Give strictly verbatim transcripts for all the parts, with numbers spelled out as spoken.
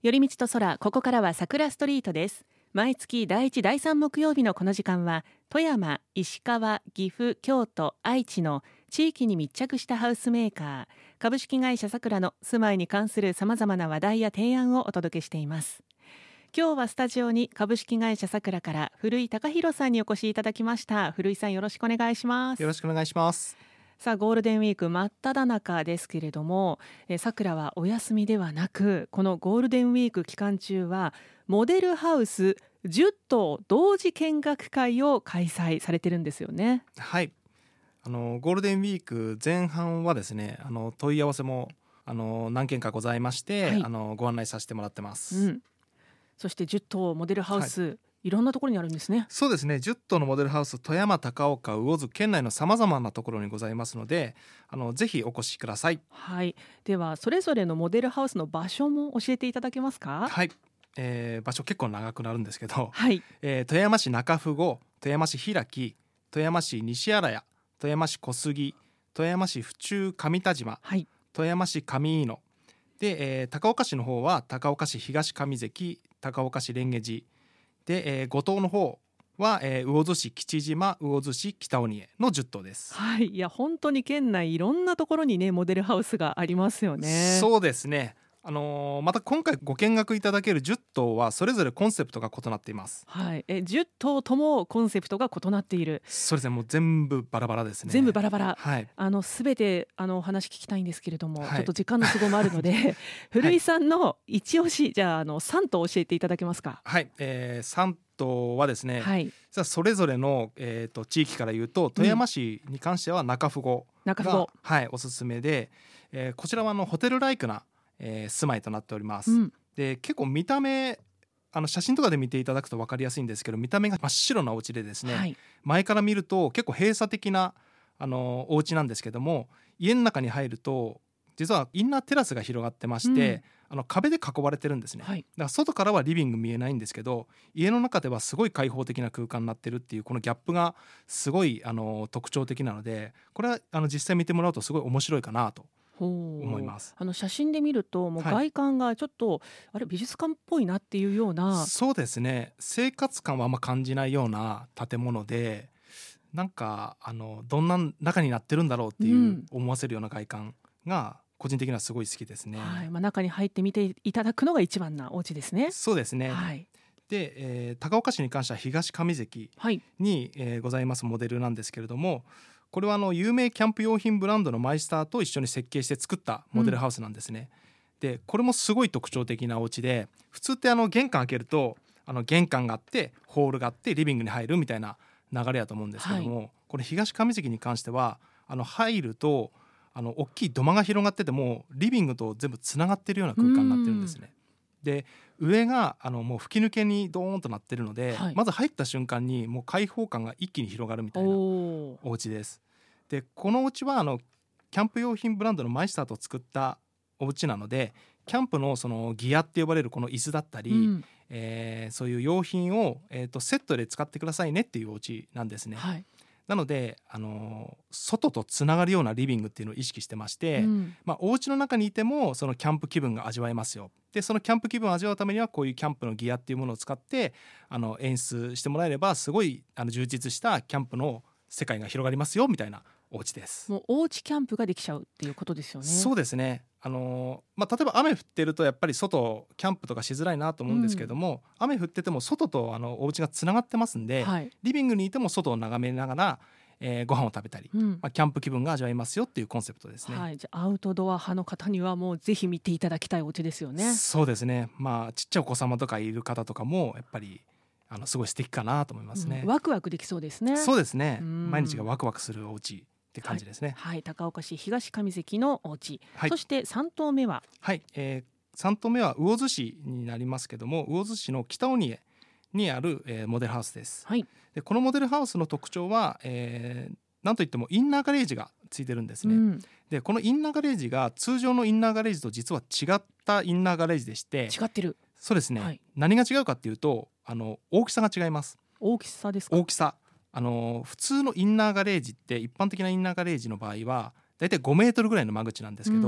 寄り道と空、ここからは桜ストリートです。毎月だいいち、だいさん木曜日のこの時間は、富山、石川、岐阜、京都、愛知の地域に密着したハウスメーカー、株式会社さくらの住まいに関するさまざまな話題や提案をお届けしています。今日はスタジオに株式会社さくらから古井貴弘さんにお越しいただきました。古井さん、よろしくお願いします。 よろしくお願いします。 さあ、ゴールデンウィーク真っ只中ですけれども、さくらはお休みではなく、このゴールデンウィーク期間中はモデルハウスじゅっ棟同時見学会を開催されてるんですよね。 はい、あのゴールデンウィーク前半はですね、あの問い合わせもあの何件かございまして、はい、あのご案内させてもらってます、 うん、そしてじゅっ棟モデルハウス、はい、いろんなところにあるんですね。 そうですね、じゅっ棟のモデルハウス、富山、高岡、魚津県内のさまざまなところにございますので、あのぜひお越しください。 はい、ではそれぞれのモデルハウスの場所も教えていただけますか。 はい、えー、場所結構長くなるんですけど、 はい、 えー、富山市中富郷、富山市平木、富山市西新谷、富山市小杉、富山市府中上田島、 はい、富山市上飯野で、えー、高岡市の方は高岡市東上関、高岡市蓮華寺で、えー、五島の方は、えー、魚津市吉島、魚津市北鬼江のじゅっ棟です。 はい、いや本当に県内いろんなところにねモデルハウスがありますよね。 そうですね、あのー、また今回ご見学いただけるじゅっ棟はそれぞれコンセプトが異なっています。 はい、えじゅっ棟ともコンセプトが異なっている。 そうですね、もう全部バラバラですね。 全部バラバラ、 はい、 あの全てあのお話聞きたいんですけれども、 はい、 ちょっと時間の都合もあるので古井さんの一押し、じゃあ、あのさん棟教えていただけますか。 はい、えー、さん棟はですね、 はい、 それぞれの、えー、と地域から言うと富山市に関しては中富郷が、 中富郷、 はい、おすすめで、えー、こちらはあのホテルライクな、えー、住まいとなっております、 うん、 で結構見た目あの写真とかで見ていただくと分かりやすいんですけど、見た目が真っ白なお家でですね、はい、前から見ると結構閉鎖的なあのお家なんですけども、家の中に入ると実はインナーテラスが広がってまして、うん、あの壁で囲われてるんですね、はい、だから外からはリビング見えないんですけど、家の中ではすごい開放的な空間になってるっていう、このギャップがすごいあの特徴的なので、これはあの実際見てもらうとすごい面白いかなと思います。 あの写真で見るともう外観がちょっと、はい、あれ美術館っぽいなっていうような。 そうですね、生活感はあんま感じないような建物で、なんかあのどんな中になってるんだろうっていう思わせるような外観が個人的にはすごい好きですね、 はい、まあ、中に入ってみていただくのが一番なお家ですね。 そうですね、 はい、 で、えー、高岡市に関しては東上関に、はいえー、ございますモデルなんですけれども、これはあの有名キャンプ用品ブランドのマイスターと一緒に設計して作ったモデルハウスなんですね、うん、でこれもすごい特徴的なお家で、普通ってあの玄関開けるとあの玄関があってホールがあってリビングに入るみたいな流れだと思うんですけども、はい、これ東上関に関してはあの入るとあの大きい土間が広がっててもリビングと全部つながってるような空間になってるんですね。で上があのもう吹き抜けにドーンとなってるので、はい、まず入った瞬間にもう開放感が一気に広がるみたいなお家です。でこのお家はあのキャンプ用品ブランドのマイスターと作ったお家なので、キャンプのそのギアって呼ばれるこの椅子だったり、うんえー、そういう用品を、えー、とセットで使ってくださいねっていうお家なんですね、はい、なので、あのー、外とつながるようなリビングっていうのを意識してまして、うんまあ、お家の中にいてもそのキャンプ気分が味わえますよ。でそのキャンプ気分を味わうためにはこういうキャンプのギアっていうものを使ってあの演出してもらえればすごいあの充実したキャンプの世界が広がりますよみたいなお家です。 もうおうちキャンプができちゃうっていうことですよね。 そうですね、あのーまあ、例えば雨降ってるとやっぱり外キャンプとかしづらいなと思うんですけども、うん、雨降ってても外とあのお家がつながってますんで、はい、リビングにいても外を眺めながら、えー、ご飯を食べたり、うんまあ、キャンプ気分が味わえますよっていうコンセプトですね、 はい、じゃあアウトドア派の方にはもうぜひ見ていただきたいお家ですよね。 そうですね、まあ、ちっちゃいお子様とかいる方とかもやっぱりあのすごい素敵かなと思いますね、 うん、ワクワクできそうですね。 そうですね、毎日がワクワクするお家って感じですね。 はい、はい、高岡市東上関のお家、はい、そしてさん棟目は、 はいえー、さん棟目は魚津市になりますけども、魚津市の北鬼江にある、えー、モデルハウスです、はい、でこのモデルハウスの特徴は、えー、なんといってもインナーガレージがついてるんですね、うん、でこのインナーガレージが通常のインナーガレージと実は違ったインナーガレージでして、 違ってる。 そうですね、はい、何が違うかっていうとあの大きさが違います。 大きさですか。 大きさあの普通のインナーガレージって一般的なインナーガレージの場合はだいたいごメートルぐらいの間口なんですけど、うん、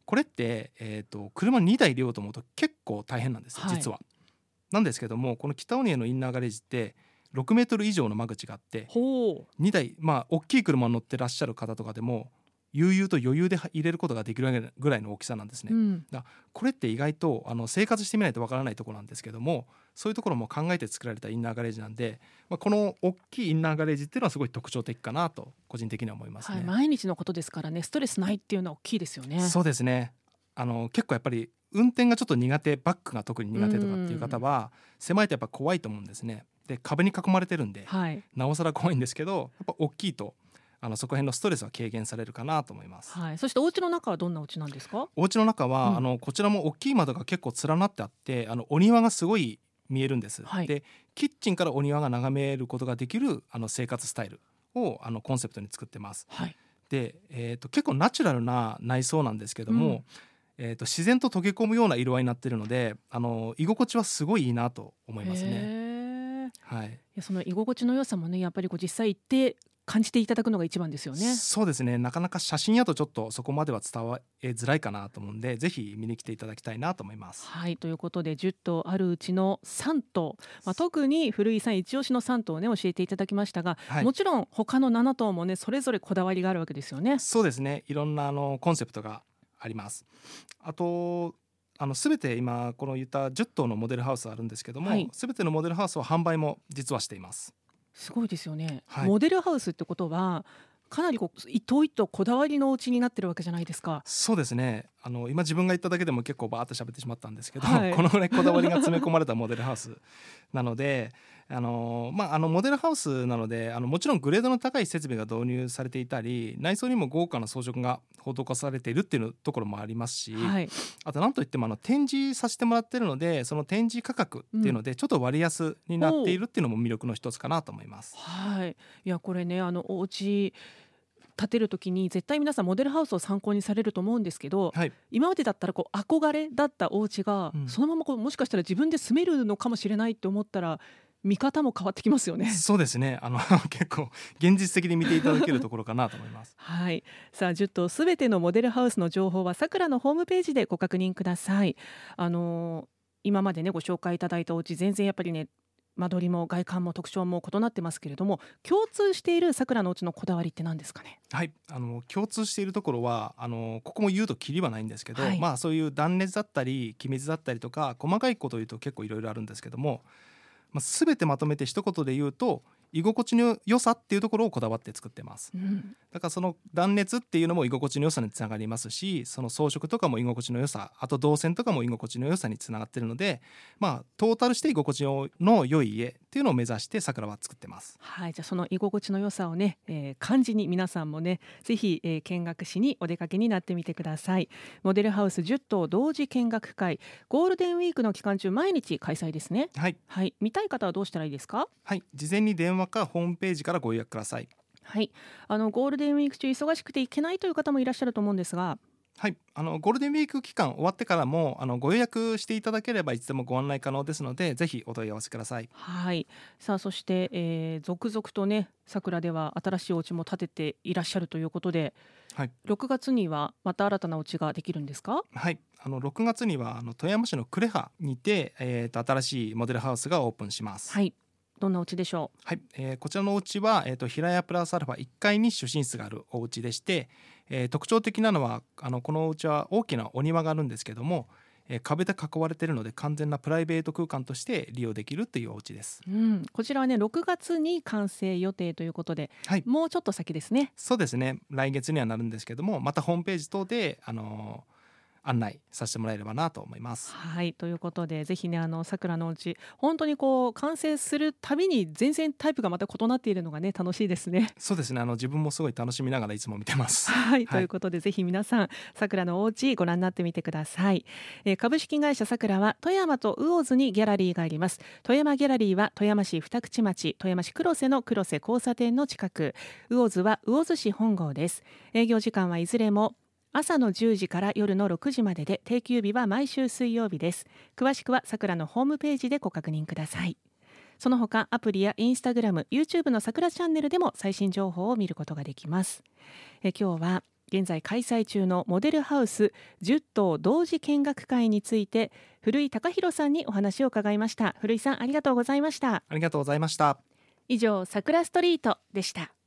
これって、えー、と車にだい入れようと思うと結構大変なんですよ、はい、実は。なんですけども、この北尾根のインナーガレージってろくメートル以上の間口があって、にだい、まあ大きい車に乗ってらっしゃる方とかでも悠々と余裕で入れることができるぐらいの大きさなんですね、うん、だこれって意外とあの生活してみないとわからないところなんですけども、そういうところも考えて作られたインナーガレージなんで、まあ、この大きいインナーガレージっていうのはすごい特徴的かなと個人的には思いますね、 はい、毎日のことですからね、ストレスないっていうのは大きいですよね。 そうですね。あの結構やっぱり運転がちょっと苦手、バックが特に苦手とかっていう方は狭いとやっぱ怖いと思うんですね。で壁に囲まれてるんで、はい、なおさら怖いんですけど、やっぱ大きいとあのそこ辺のストレスは軽減されるかなと思います、 はい、そしてお家の中はどんなお家なんですか？ お家の中は、うん、あのこちらも大きい窓が結構連なってあって、あのお庭がすごい見えるんです、はい、でキッチンからお庭が眺めることができるあの生活スタイルをあのコンセプトに作ってます、はい、で、えーと、結構ナチュラルな内装なんですけども、うんえーと、自然と溶け込むような色合いになっているので、あの居心地はすごいいいなと思いますね、はい、いやその居心地の良さもね、やっぱりこう実際行って感じていただくのが一番ですよね。 そうですね、なかなか写真やとちょっとそこまでは伝わりづらいかなと思うんで、ぜひ見に来ていただきたいなと思います。 はい、ということでじゅっとうあるうちのさんとう、まあ、特に古井さん一押しのさんとうをね教えていただきましたが、はい、もちろん他のななとうもねそれぞれこだわりがあるわけですよね。 そうですね、いろんなあのコンセプトがあります。あとあの全て今この言ったじゅっとうのモデルハウスあるんですけども、はい、全てのモデルハウスは販売も実はしています。 すごいですよね、はい、モデルハウスってことはかなりこう一頭一頭こだわりのお家になってるわけじゃないですか。 そうですね、あの今自分が言っただけでも結構バーッと喋ってしまったんですけど、はい、このぐらいこだわりが詰め込まれたモデルハウスなのであの、まあ、あのモデルハウスなのであのもちろんグレードの高い設備が導入されていたり、内装にも豪華な装飾が施されているっていうところもありますし、はい、あと何といってもあの展示させてもらっているので、その展示価格っていうのでちょっと割安になっているっていうのも魅力の一つかなと思います、 うん、はい、いやこれね、あのお家建てるときに絶対皆さんモデルハウスを参考にされると思うんですけど、はい、今までだったらこう憧れだったお家が、うん、そのままこうもしかしたら自分で住めるのかもしれないって思ったら見方も変わってきますよね。 そうですね、あの結構現実的に見ていただけるところかなと思いますはい、さあじゅっとうすべてのモデルハウスの情報はさくらのホームページでご確認ください。あのー、今までねご紹介いただいたお家全然やっぱりね間取りも外観も特徴も異なってますけれども、共通しているさくらのお家のこだわりって何ですかね？ はい、あの共通しているところはあのここも言うとキリはないんですけど、はい、まあそういう断熱だったり気密だったりとか細かいことを言うと結構いろいろあるんですけども、まあ、全てまとめて一言で言うと居心地の良さっていうところをこだわって作ってます、うん、だからその断熱っていうのも居心地の良さにつながりますし、その装飾とかも居心地の良さ、あと動線とかも居心地の良さにつながっているので、まあトータルして居心地の良い家っていうのを目指してさくらは作ってます。 はい、じゃあその居心地の良さをね、えー、感じに皆さんもねぜひ、えー、見学しにお出かけになってみてください。モデルハウスじゅっとう同時見学会、ゴールデンウィークの期間中毎日開催ですね。はい、はい、見たい方はどうしたらいいですか？ はい、事前に電話かホームページからご予約ください。 はい、あのゴールデンウィーク中忙しくて行けないという方もいらっしゃると思うんですが、 はい、あのゴールデンウィーク期間終わってからもあのご予約していただければいつでもご案内可能ですので、ぜひお問い合わせください。 はい、さあそして、えー、続々とねさくらでは新しいお家も建てていらっしゃるということで、はい、ろくがつにはまた新たなお家ができるんですか？ はい、あのろくがつにはあの富山市の呉羽にて、えー、と新しいモデルハウスがオープンします。 はい、どんなお家でしょう？ はい、えー、こちらのお家は、えー、と平屋プラスアルファいっかいに主寝室があるお家でして、えー、特徴的なのはあのこのお家は大きなお庭があるんですけども、えー、壁で囲われているので完全なプライベート空間として利用できるというお家です、 うん、こちらはねろくがつに完成予定ということで、はい、もうちょっと先ですね。 そうですね、来月にはなるんですけども、またホームページ等であのー案内させてもらえればなと思います。 はい、ということでぜひねあのさくらのお家本当にこう完成するたびに全然タイプがまた異なっているのがね楽しいですね。 そうですね、あの自分もすごい楽しみながらいつも見てます。 はい、はい、ということでぜひ皆さんさくらのお家ご覧になってみてください。えー、株式会社さくらは富山と魚津にギャラリーがあります。富山ギャラリーは富山市二口町、富山市黒瀬の黒瀬交差点の近く、魚津は魚津市本郷です。営業時間はいずれも朝のじゅうじから夜のろくじまでで、定休日は毎週水曜日です。詳しくはさくらのホームページでご確認ください。その他アプリやインスタグラム、YouTube のさくらチャンネルでも最新情報を見ることができます。え今日は現在開催中のモデルハウスじゅっ棟同時見学会について古井貴弘さんにお話を伺いました。古井さん、ありがとうございました。 ありがとうございました。 以上、桜ストリートでした。